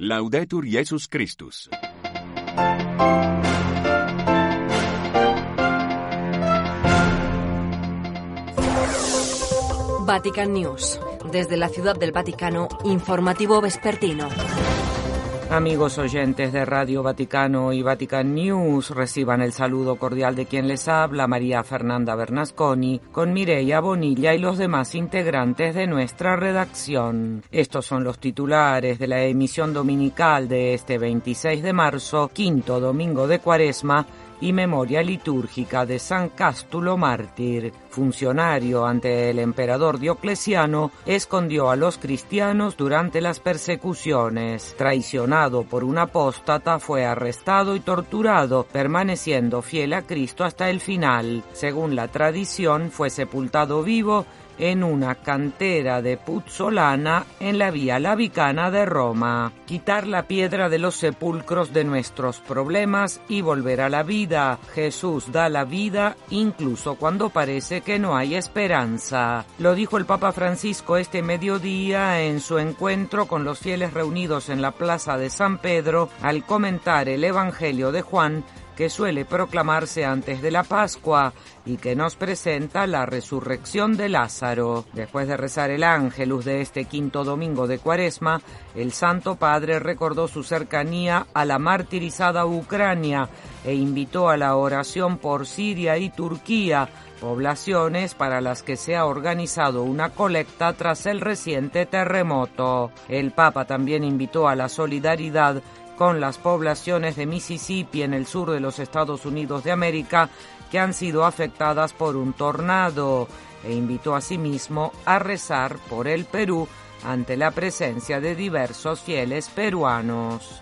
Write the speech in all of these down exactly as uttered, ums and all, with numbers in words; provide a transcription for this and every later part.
Laudetur Jesus Christus. Vatican News. Desde la Ciudad del Vaticano, informativo vespertino. Amigos oyentes de Radio Vaticano y Vatican News, reciban el saludo cordial de quien les habla, María Fernanda Bernasconi, con Mireia Bonilla y los demás integrantes de nuestra redacción. Estos son los titulares de la emisión dominical de este veintiséis de marzo, quinto domingo de Cuaresma, y memoria litúrgica de San Cástulo mártir. Funcionario ante el emperador Diocleciano, escondió a los cristianos durante las persecuciones. Traicionado por un apóstata, fue arrestado y torturado, permaneciendo fiel a Cristo hasta el final. Según la tradición, fue sepultado vivo en una cantera de puzzolana en la vía Lavicana de Roma. Quitar la piedra de los sepulcros de nuestros problemas y volver a la vida. Jesús da la vida incluso cuando parece que no hay esperanza. Lo dijo el Papa Francisco este mediodía en su encuentro con los fieles reunidos en la plaza de San Pedro al comentar el Evangelio de Juan, que suele proclamarse antes de la Pascua y que nos presenta la resurrección de Lázaro. Después de rezar el Ángelus de este quinto domingo de Cuaresma, el Santo Padre recordó su cercanía a la martirizada Ucrania e invitó a la oración por Siria y Turquía, poblaciones para las que se ha organizado una colecta tras el reciente terremoto. El Papa también invitó a la solidaridad con las poblaciones de Mississippi en el sur de los Estados Unidos de América que han sido afectadas por un tornado e invitó asimismo a rezar por el Perú ante la presencia de diversos fieles peruanos.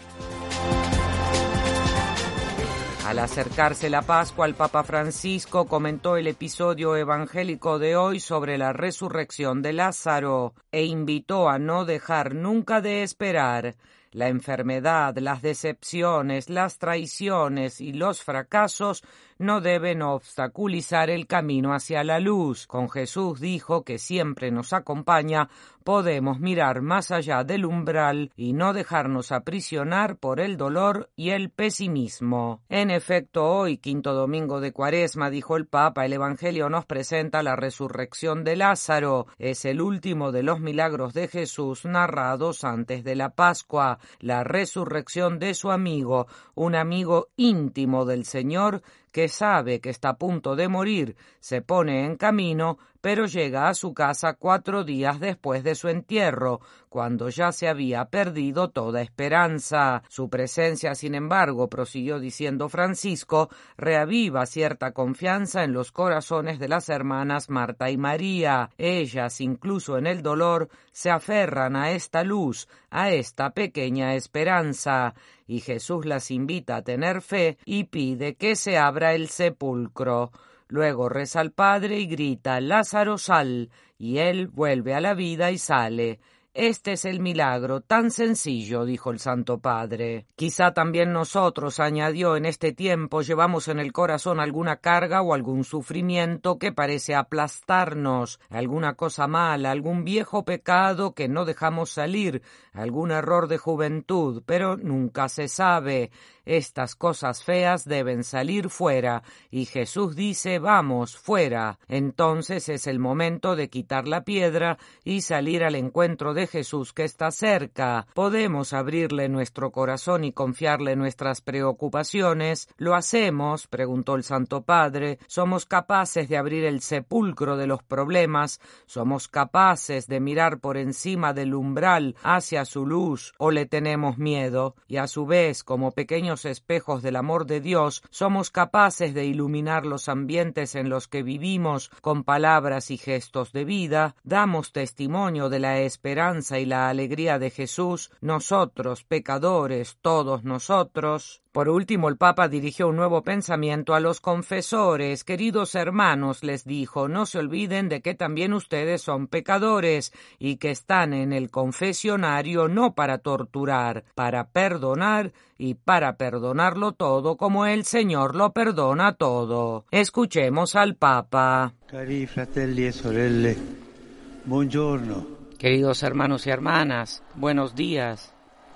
Al acercarse la Pascua, el Papa Francisco comentó el episodio evangélico de hoy sobre la resurrección de Lázaro e invitó a no dejar nunca de esperar. La enfermedad, las decepciones, las traiciones y los fracasos no deben obstaculizar el camino hacia la luz. Con Jesús, dijo, que siempre nos acompaña, podemos mirar más allá del umbral y no dejarnos aprisionar por el dolor y el pesimismo. En efecto, hoy, quinto domingo de Cuaresma, dijo el Papa, el Evangelio nos presenta la resurrección de Lázaro. Es el último de los milagros de Jesús narrados antes de la Pascua, la resurrección de su amigo, un amigo íntimo del Señor que sabe que está a punto de morir, se pone en camino, pero llega a su casa cuatro días después de su entierro, cuando ya se había perdido toda esperanza. Su presencia, sin embargo, prosiguió diciendo Francisco, reaviva cierta confianza en los corazones de las hermanas Marta y María. Ellas, incluso en el dolor, se aferran a esta luz, a esta pequeña esperanza, y Jesús las invita a tener fe y pide que se abra el sepulcro. Luego reza al Padre y grita, Lázaro, sal, y él vuelve a la vida y sale. Este es el milagro, tan sencillo, dijo el Santo Padre. Quizá también nosotros, añadió, en este tiempo llevamos en el corazón alguna carga o algún sufrimiento que parece aplastarnos, alguna cosa mala, algún viejo pecado que no dejamos salir, algún error de juventud, pero nunca se sabe. Estas cosas feas deben salir fuera, y Jesús dice, vamos, fuera. Entonces es el momento de quitar la piedra y salir al encuentro de Jesús que está cerca. Podemos abrirle nuestro corazón y confiarle nuestras preocupaciones. ¿Lo hacemos?, preguntó el Santo Padre. ¿Somos capaces de abrir el sepulcro de los problemas? ¿Somos capaces de mirar por encima del umbral hacia su luz? ¿O le tenemos miedo? Y a su vez, como pequeños espejos del amor de Dios, somos capaces de iluminar los ambientes en los que vivimos con palabras y gestos de vida. Damos testimonio de la esperanza y la alegría de Jesús, nosotros, pecadores, todos nosotros. Por último, el Papa dirigió un nuevo pensamiento a los confesores. Queridos hermanos, les dijo, no se olviden de que también ustedes son pecadores y que están en el confesionario no para torturar, para perdonar y para perdonarlo todo como el Señor lo perdona todo. Escuchemos al Papa. Cari fratelli e sorelle, buongiorno. Queridos hermanos y hermanas, buenos días.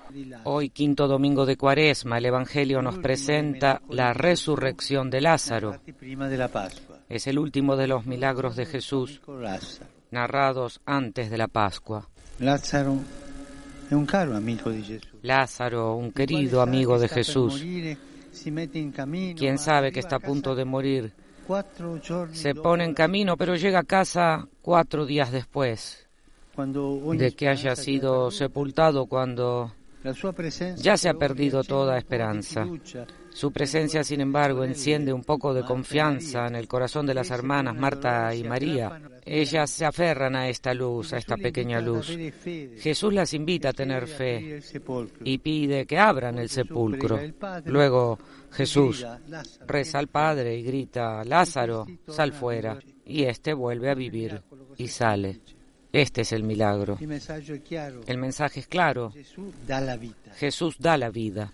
Hoy, quinto domingo de Cuaresma, el Evangelio nos presenta la resurrección de Lázaro. Es el último de los milagros de Jesús, narrados antes de la Pascua. Lázaro es un caro amigo de Jesús. Lázaro, un querido amigo de Jesús, quien sabe que está a punto de morir, se pone en camino, pero llega a casa cuatro días después de que haya sido sepultado, cuando ya se ha perdido toda esperanza. Su presencia, sin embargo, enciende un poco de confianza en el corazón de las hermanas Marta y María. Ellas se aferran a esta luz, a esta pequeña luz. Jesús las invita a tener fe y pide que abran el sepulcro. Luego Jesús reza al Padre y grita: Lázaro, sal fuera. Y éste vuelve a vivir y sale. Este es el milagro. El mensaje es claro. Jesús da la vida.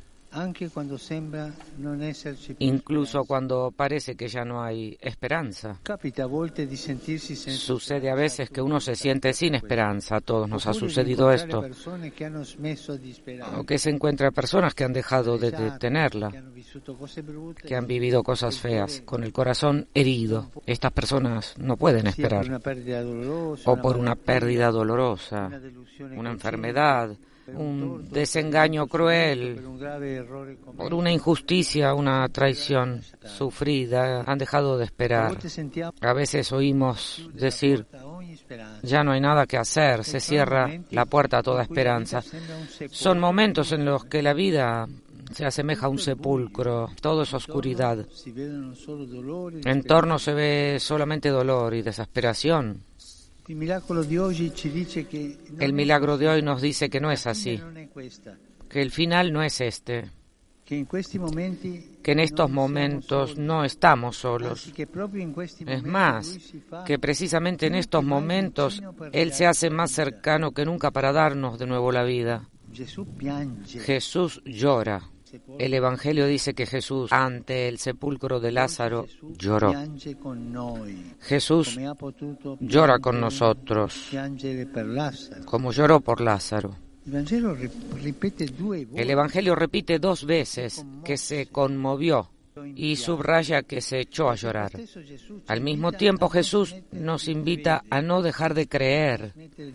Incluso cuando parece que ya no hay esperanza. Sucede a veces que uno se siente sin esperanza. A todos nos ha sucedido esto. O que se encuentra personas que han dejado de, de tenerla, que han vivido cosas feas, con el corazón herido. Estas personas no pueden esperar. O por una pérdida dolorosa, una enfermedad, un desengaño cruel, por una injusticia, una traición sufrida, han dejado de esperar. A veces oímos decir: ya no hay nada que hacer, se cierra la puerta a toda esperanza. Son momentos en los que la vida se asemeja a un sepulcro, todo es oscuridad. En torno se ve solamente dolor y desesperación. El milagro de hoy nos dice que no es así, que el final no es este, que en estos momentos no estamos solos. Es más, que precisamente en estos momentos Él se hace más cercano que nunca para darnos de nuevo la vida. Jesús llora. El Evangelio dice que Jesús, ante el sepulcro de Lázaro, lloró. Jesús llora con nosotros, como lloró por Lázaro. El Evangelio repite dos veces que se conmovió y subraya que se echó a llorar. Al mismo tiempo, Jesús nos invita a no dejar de creer,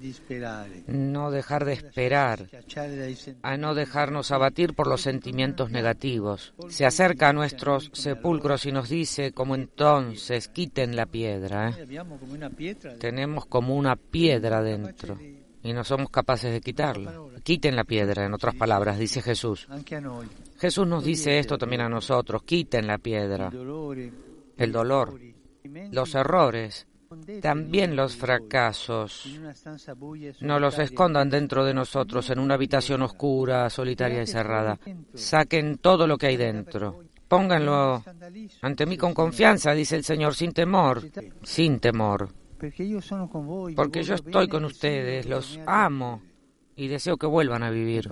no dejar de esperar, a no dejarnos abatir por los sentimientos negativos. Se acerca a nuestros sepulcros y nos dice, como entonces, quiten la piedra. ¿eh? Tenemos como una piedra dentro y no somos capaces de quitarla. Quiten la piedra, en otras palabras, dice Jesús. Jesús nos dice esto también a nosotros: quiten la piedra, el dolor, los errores, también los fracasos. No los escondan dentro de nosotros en una habitación oscura, solitaria y cerrada. Saquen todo lo que hay dentro. Pónganlo ante mí con confianza, dice el Señor, sin temor, sin temor. Porque yo estoy con ustedes, los amo y deseo que vuelvan a vivir.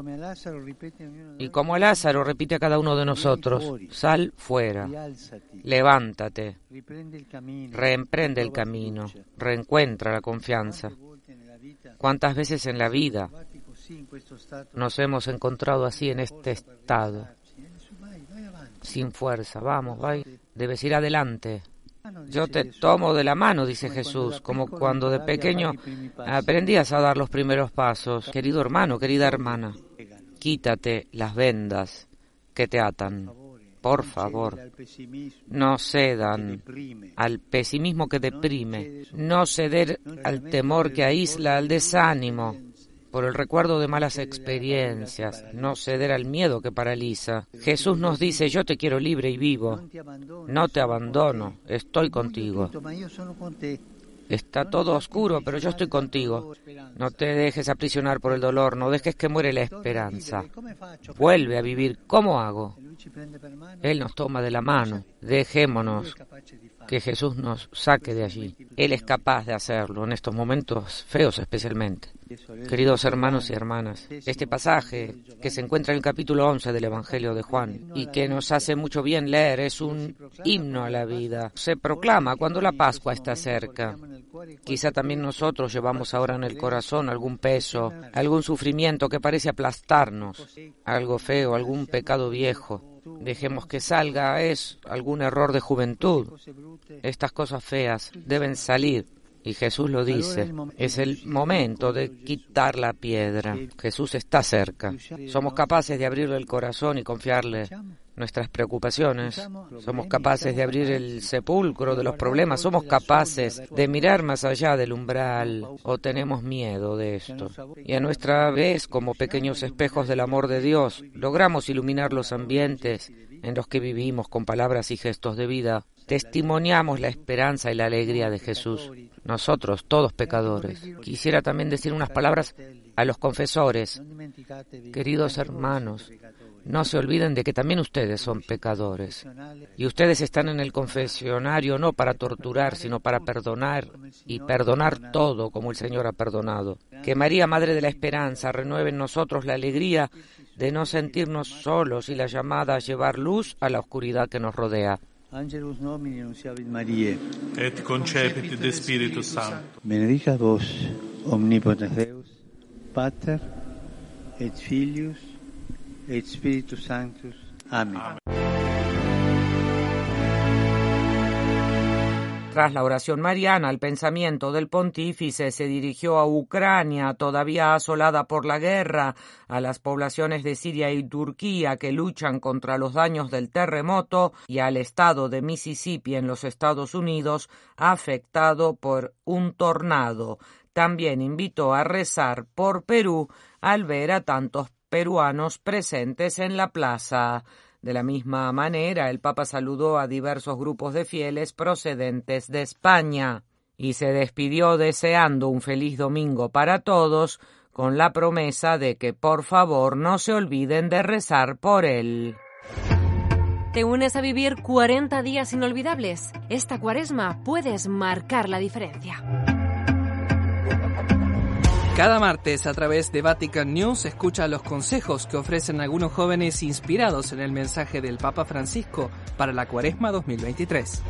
Y como Lázaro repite a cada uno de nosotros: sal fuera, levántate, reemprende el camino, reencuentra la confianza. ¿Cuántas veces en la vida nos hemos encontrado así, en este estado? Sin fuerza, vamos, vai, debes ir adelante. Yo te tomo de la mano, dice Jesús, como cuando de pequeño aprendías a dar los primeros pasos. Querido hermano, querida hermana, quítate las vendas que te atan. Por favor, no cedan al pesimismo que deprime, no ceder al temor que aísla, al desánimo por el recuerdo de malas experiencias, no ceder al miedo que paraliza. Jesús nos dice: yo te quiero libre y vivo, no te abandono, estoy contigo. Está todo oscuro, pero yo estoy contigo. No te dejes aprisionar por el dolor, no dejes que muere la esperanza. Vuelve a vivir. ¿Cómo hago? Él nos toma de la mano. Dejémonos que Jesús nos saque de allí. Él es capaz de hacerlo en estos momentos feos especialmente. Queridos hermanos y hermanas, este pasaje que se encuentra en el capítulo once del Evangelio de Juan y que nos hace mucho bien leer es un himno a la vida. Se proclama cuando la Pascua está cerca. Quizá también nosotros llevamos ahora en el corazón algún peso, algún sufrimiento que parece aplastarnos, algo feo, algún pecado viejo. Dejemos que salga, es algún error de juventud. Estas cosas feas deben salir. Y Jesús lo dice, es el momento de quitar la piedra. Jesús está cerca. Somos capaces de abrirle el corazón y confiarle nuestras preocupaciones. Somos capaces de abrir el sepulcro de los problemas. Somos capaces de mirar más allá del umbral. ¿O tenemos miedo de esto? Y a nuestra vez, como pequeños espejos del amor de Dios, logramos iluminar los ambientes en los que vivimos con palabras y gestos de vida. Testimoniamos la esperanza y la alegría de Jesús. Nosotros, todos pecadores. Quisiera también decir unas palabras a los confesores. Queridos hermanos, no se olviden de que también ustedes son pecadores. Y ustedes están en el confesionario no para torturar, sino para perdonar y perdonar todo como el Señor ha perdonado. Que María, Madre de la Esperanza, renueve en nosotros la alegría de no sentirnos solos y la llamada a llevar luz a la oscuridad que nos rodea. Angelus Domini nunciavit Mariae, et concepit de Spiritus Sancto. Benedicat vos, omnipotens Deus, Pater, et Filius, et Spiritus Sanctus. Amén. Amén. Tras la oración mariana, el pensamiento del pontífice se dirigió a Ucrania, todavía asolada por la guerra, a las poblaciones de Siria y Turquía que luchan contra los daños del terremoto y al estado de Mississippi en los Estados Unidos, afectado por un tornado. También invitó a rezar por Perú al ver a tantos peruanos presentes en la plaza. De la misma manera, el Papa saludó a diversos grupos de fieles procedentes de España y se despidió deseando un feliz domingo para todos, con la promesa de que por favor no se olviden de rezar por él. ¿Te unes a vivir cuarenta días inolvidables? Esta Cuaresma puedes marcar la diferencia. Cada martes, a través de Vatican News, escucha los consejos que ofrecen algunos jóvenes inspirados en el mensaje del Papa Francisco para la Cuaresma dos mil veintitrés.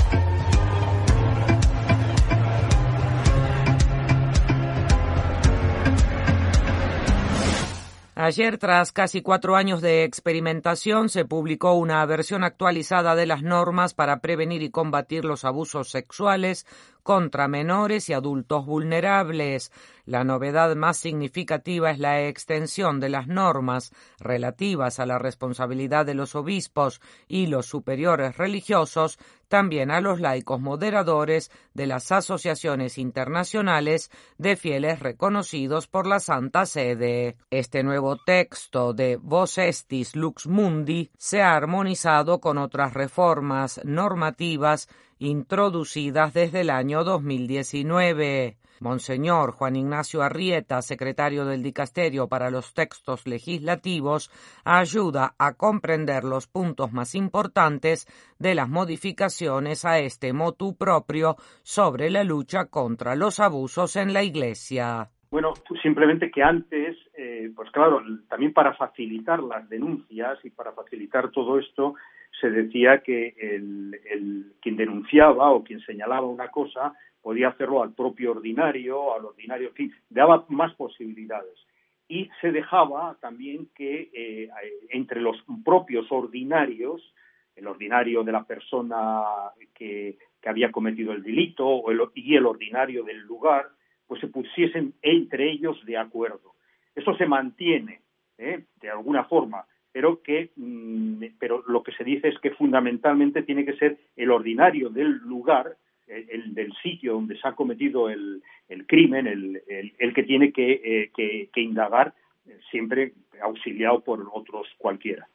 Ayer, tras casi cuatro años de experimentación, se publicó una versión actualizada de las normas para prevenir y combatir los abusos sexuales contra menores y adultos vulnerables. La novedad más significativa es la extensión de las normas relativas a la responsabilidad de los obispos y los superiores religiosos, también a los laicos moderadores de las asociaciones internacionales de fieles reconocidos por la Santa Sede. Este nuevo texto de Vos Estis Lux Mundi se ha armonizado con otras reformas normativas introducidas desde el año dos mil diecinueve. Monseñor Juan Ignacio Arrieta, secretario del Dicasterio para los Textos Legislativos, ayuda a comprender los puntos más importantes de las modificaciones a este motu proprio sobre la lucha contra los abusos en la Iglesia. Bueno, simplemente que antes, eh, pues claro, también para facilitar las denuncias y para facilitar todo esto, se decía que el, el quien denunciaba o quien señalaba una cosa podía hacerlo al propio ordinario, al ordinario, en fin, daba más posibilidades. Y se dejaba también que eh, entre los propios ordinarios, el ordinario de la persona que, que había cometido el delito o el, y el ordinario del lugar, pues se pusiesen entre ellos de acuerdo. Eso se mantiene, ¿eh? de alguna forma, pero que mmm, pero lo que se dice es que fundamentalmente tiene que ser el ordinario del lugar, el, el del sitio donde se ha cometido el, el crimen, el, el, el que tiene que, eh, que, que indagar, siempre auxiliado por otros cualquiera.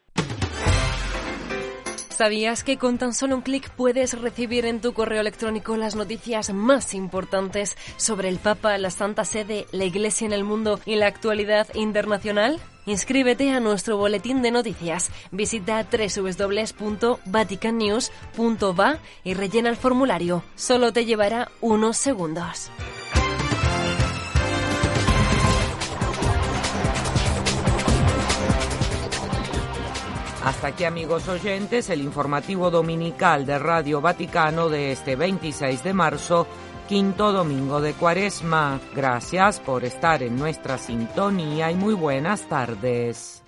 ¿Sabías que con tan solo un clic puedes recibir en tu correo electrónico las noticias más importantes sobre el Papa, la Santa Sede, la Iglesia en el mundo y la actualidad internacional? Inscríbete a nuestro boletín de noticias. Visita doble u doble u doble u punto vatican news punto va y rellena el formulario. Solo te llevará unos segundos. Hasta aquí, amigos oyentes, el informativo dominical de Radio Vaticano de este veintiséis de marzo, quinto domingo de Cuaresma. Gracias por estar en nuestra sintonía y muy buenas tardes.